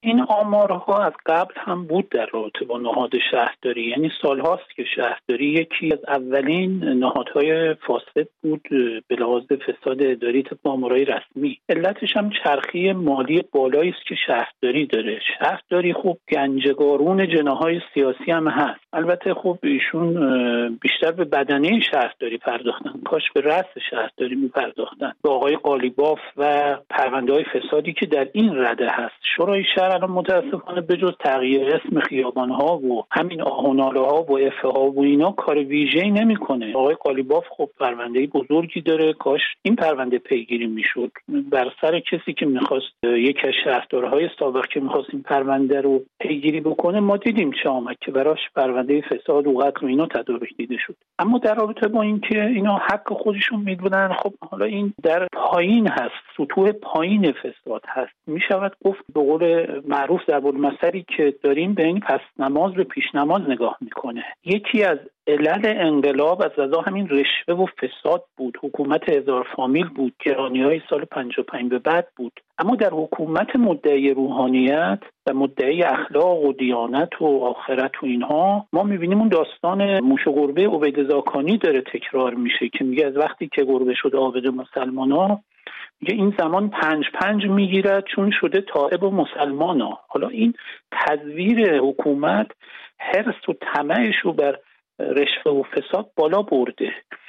این آمارها از قبل هم بود در رابطه با نهاد شهرداری، یعنی سالهاست که شهرداری یکی از اولین نهادهای فاسد بود به لحاظ فساد اداری طبق آمارهای رسمی. علتش هم چرخی مالی بالایی است که شهرداری داره. شهرداری خب گنجگارون جناحهای سیاسی هم هست. البته خب ایشون بیشتر به بدنه شهرداری پرداختن، کاش به رأس شهرداری می‌پرداختن. با آقای قالیباف و پرونده‌های فسادی که در این رده هست، شورای شهر الان متاسفانه به جز تغییر اسم خیابان‌ها و همین آهناله‌ها و افه‌ها و اینا کار ویژه‌ای نمی‌کنه. آقای قالیباف خب پرونده بزرگی داره، کاش این پرونده پیگیری می‌شد بر سر کسی که می‌خواست، یک از شهردارهای سابق که می‌خواست این پرونده رو پیگیری بکنه. ما دیدیم چه آمد که براش پرونده فساد و قتل و اینا تدارک دیده شد. اما در رابطه با اینکه اینا حق خودشون میدونن، خب حالا این در پایین هست، سطوح پایین فساد هست. میشود گفت به قول معروف ضرب المثلی که داریم به این پس نماز به پیش نماز نگاه میکنه. یکی از علل انقلاب از رضا همین رشوه و فساد بود. حکومت هزار فامیل بود، گرانی‌های سال 55 به بعد بود. اما در حکومت مدعی روحانیت و مدعی اخلاق و دیانت و آخرت و اینها ما می‌بینیم اون داستان موش و گربه عبید زاکانی داره تکرار میشه که میگه از وقتی که گربه شده عابد مسلمانا، میگه این زمان 5 میگیرد چون شده تائب و مسلمانا. حالا این تزویر حکومت حرص و طمعش رو بر رشوه و فساد بالا برده.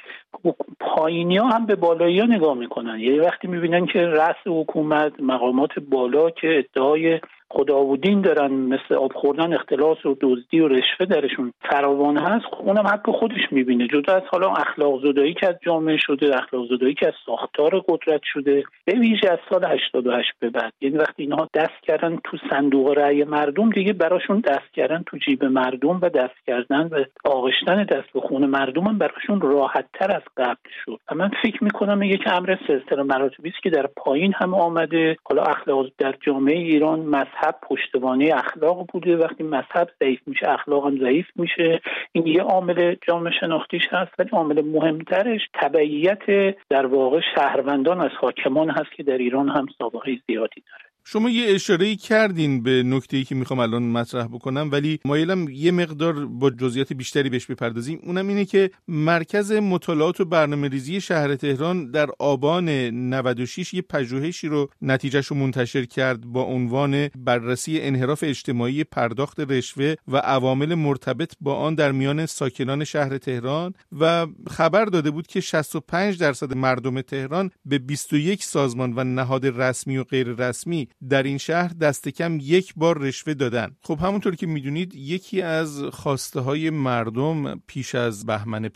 پایینی ها هم به بالایی ها نگاه میکنن، یعنی وقتی میبینن که رأس حکومت، مقامات بالا که ادعای خدا و دین دارن، مثل آب خوردن، اختلاس و دزدی و رشوه درشون فراوان هست، اونم حق خودش میبینه. جدا از حالا اخلاق زدایی که از جامعه شده، اخلاق زدایی که از ساختار قدرت شده، به ویژه از سال 88 به بعد، یعنی وقتی اینها دست کردن تو صندوق رأی مردم، دیگه براشون دست کردن تو جیب مردم و دست کردن و آغشتن دست به خون مردم هم براشون راحت تر از قبل شد. من فکر میکنم یک امر سلسله مراتبی است که در پایین هم آمده. حالا اخلاق در جامعه ایران، مذهب پشتوانه اخلاق بوده، وقتی مذهب ضعیف میشه اخلاق هم ضعیف میشه. این یه عامل جامعه شناختیش هست، ولی عامل مهمترش تبعیت در واقع شهروندان از حاکمان هست که در ایران هم سابقه زیادی داره. شما یه اشاره‌ای کردین به نکته‌ای که میخوام الان مطرح بکنم، ولی مایلم یه مقدار با جزئیات بیشتری بهش بپردازیم. اونم اینه که مرکز مطالعات و برنامه‌ریزی شهر تهران در آبان 96 یه پژوهشی رو نتیجهش رو منتشر کرد با عنوان بررسی انحراف اجتماعی پرداخت رشوه و عوامل مرتبط با آن در میان ساکنان شهر تهران و خبر داده بود که 65% مردم تهران به 21 سازمان و نهاد رسمی و غیر رسمی در این شهر دست کم یک بار رشوه دادن. خب همونطور که میدونید یکی از خواسته های مردم پیش از بهمن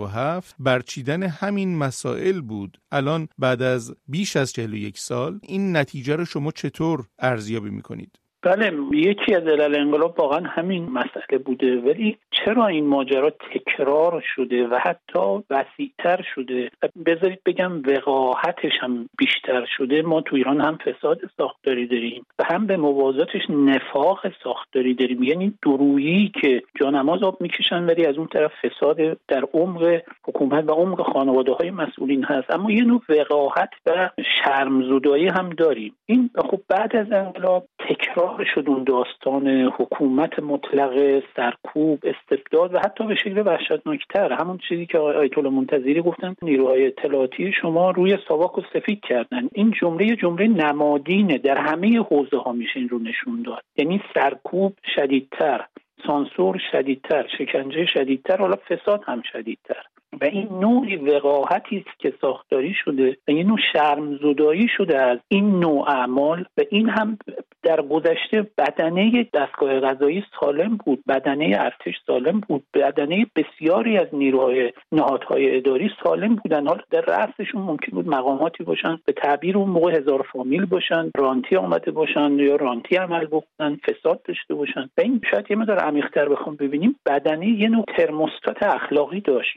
57 برچیدن همین مسائل بود. الان بعد از بیش از 41 سال این نتیجه رو شما چطور ارزیابی میکنید؟ بله، یکی از علل انقلاب واقعا همین مسئله بوده، ولی چرا این ماجرا تکرار شده و حتی وسیع‌تر شده؟ بذارید بگم وقاحتش هم بیشتر شده. ما تو ایران هم فساد ساختاری داریم و هم به موازاتش نفاق ساختاری داریم، یعنی دورویی که جانماز آب میکشن ولی از اون طرف فساد در عمق حکومت و عمق خانواده‌های مسئولین هست. اما یه نوع وقاحت و شرمزدایی هم داریم. این خب بعد از انقلاب تکرار شد اون داستان حکومت مطلق، سرکوب، استبداد و حتی به شکل وحشتناکتر همون چیزی که آیت الله منتظری گفتن نیروهای اطلاعاتی شما روی ساواک و سفید کردن. این جمله نمادینه، در همه حوزه ها میشه این رو نشون داد. یعنی سرکوب شدیدتر، سانسور شدیدتر، شکنجه شدیدتر، حالا فساد هم شدیدتر. و این نوعی وقاحتی است که ساختاری شده و این نوع شرمزدایی شده از این نوع اعمال و این هم در گذشته بدنه دستگاه قضایی سالم بود، بدنه ارتش سالم بود، بدنه بسیاری از نیروهای نهادهای اداری سالم بودن. حالا در رأسشون ممکن بود مقاماتی باشن به تعبیر اون موقع هزار فامیل باشن، رانتی آمده باشن یا رانتی عمل بکنن، فساد داشته باشن. و این شاید یه مقدار عمیق‌تر بخوام ببینیم بدنه یه نوع ترموستات اخلاقی داشت. جامعه ایران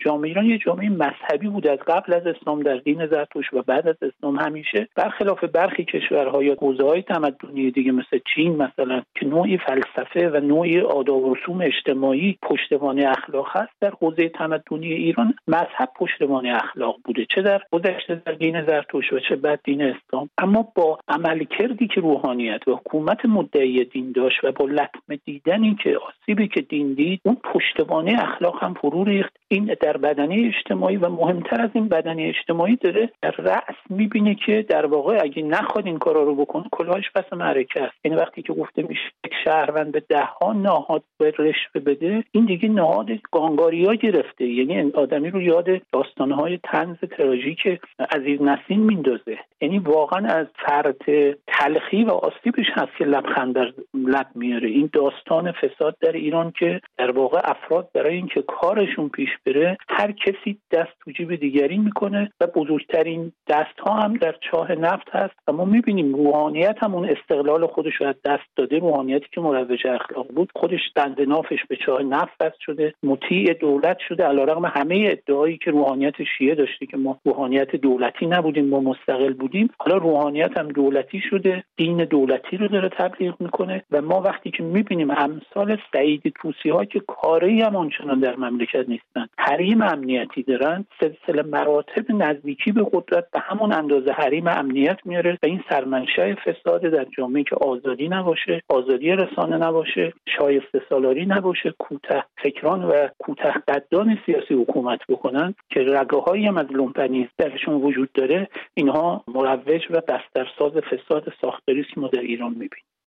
یه جامعه مذهبی بود از قبل از اسلام در دین زرتشت و بعد از اسلام همیشه، برخلاف برخی کشورها یا حوزه‌های تمدنی دیگه مثل چین مثلا که نوعی فلسفه و نوعی آداب و رسوم اجتماعی پشتوانه اخلاق هست، در حوزه تمدنی ایران مذهب پشتوانه اخلاق بوده، چه در گذشته در دین زرتشت و چه بعد دین اسلام. اما با عملکردی که روحانیت و حکومت مدعی دین داشت و با لطمه دیدنی که آسیبی که دین دید، اون پشتوانه اخلاق هم فرو ریخت. این در بدنه اجتماعی و مهمتر از این بدنه اجتماعی داره در رأس میبینه که در واقع اگه نخواد این کارا رو بکنه کلاهش پس معرکه است. یعنی وقتی که گفته میشه یک شهروند به 10 نهاد به رشوه بده، این دیگه نهاد گانگاریا گرفته، یعنی آدمی رو یاد داستانهای طنز تراژیک عزیز نسیم میندازه. یعنی واقعا از فرط تلخی و آسیبش هست که لبخند در لب میاره. این داستان فساد در ایران که در واقع افراد برای اینکه کارشون پیش بره هر کسی دست تو جیب دیگری میکنه و بزرگترین دست ها هم در چاه نفت هست. و ما میبینیم روحانیت هم اون استقلال خودش رو از دست داده. روحانیتی که مروج اخلاق بود خودش دنده نافش به چاه نفت بست شده، مطیع دولت شده، علیرغم همه ادعایی که روحانیت شیعه داشته که ما روحانیت دولتی نبودیم، ما مستقل بودیم. حالا روحانیت هم دولتی شده، دین دولتی رو داره تبلیغ میکنه. و ما وقتی که میبینیم امثال سعید طوسی ها که کاری هم آنچنان در مملکت نیستن، حریم امنیتی دارن، سلسله مراتب نزدیکی به قدرت به همون اندازه حریم امنیت میاره و این سرمنشأ فساد در جامعه که آزادی نباشه، آزادی رسانه نباشه، شایسته سالاری نباشه، کوته فکران و کوته قدان سیاسی حکومت بکنن که رگه‌هایی هم از لومپنی درشون وجود داره. اینها مروج و بسترساز فساد ساختاری است که ما در ایران میبینیم.